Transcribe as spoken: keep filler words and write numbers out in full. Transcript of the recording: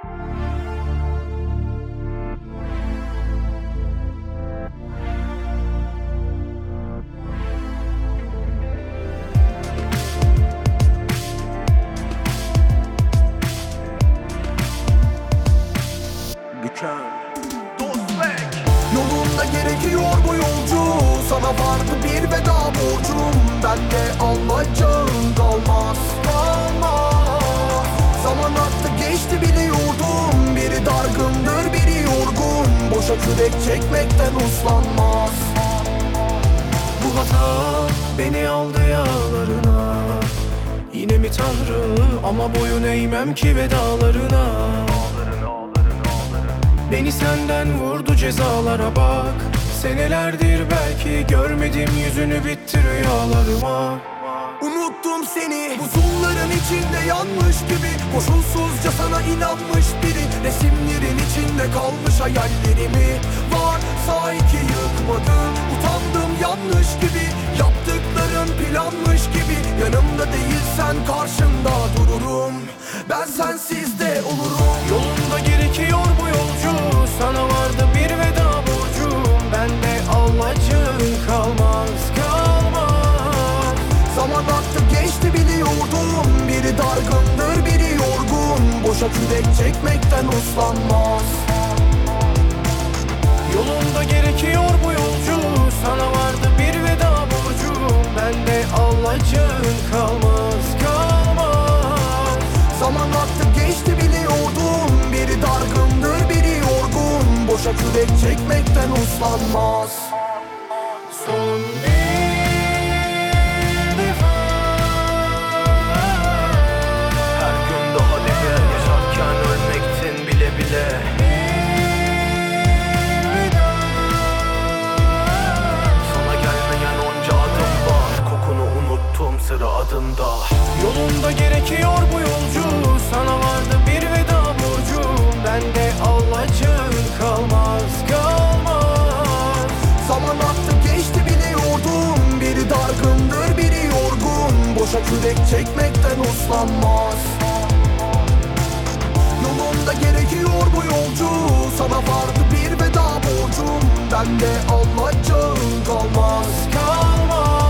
Yolunda gerekiyor bu yolcu, sana vardı bir veda borcum. Bende alacağın kalmaz, kalmaz. Zaman aktı geçti biliyordum, biri dargındır biri yorgun. Boşa kürek çekmekten uslanmaz. Bu hata beni aldı yağlarına. Yine mi Tanrım, ama boyun eğmem ki vedalarına. Beni senden vurdu cezalara bak. Senelerdir belki görmedim yüzünü, bitti rüyalarıma. Unuttum seni buzulların içinde yanmış gibi, koşulsuzca sana inanmış biri. Resimlerin içinde kalmış hayallerimi varsa iki yıkmadım. Utandım yanlış gibi, yaptıklarım planmış gibi. Yanımda değilsen karşımda dururum, ben sensiz de olurum. Yolunda gerekiyor bu yolcu, sana vardı bir veda borcum. Bende alacağın kalmaz, kalmaz. Zaman aktı geçti biliyordum, biri dargındır biri yorgun. Boşa kürek çekmekten uslanmaz. Yolunda gerekiyor bu yolcu, sana vardı bir veda borcum. Bende alacağın kalmaz, kalmaz. Zaman aktı geçti biliyordum, biri dargındır biri yorgun. Boşa kürek çekmekten uslanmaz. Son bir defa, her gün daha dibe, yaşarken ölmektin bile bile. Sana gelmeyen onca adım var, kokunu unuttum sıra adında. Yolunda gerekiyor bu yolcu, sana vardı bir veda borcum. Bende alacağın kalmaz, kalmaz. Zaman aktı geçti biliyordum, biri dargındır biri yorgun. Boşa kürek çekmekten uslanmaz. Yolunda gerekiyor bu yolcu, sana vardı bir veda borcum. Bende alacağın kalmaz, kalmaz.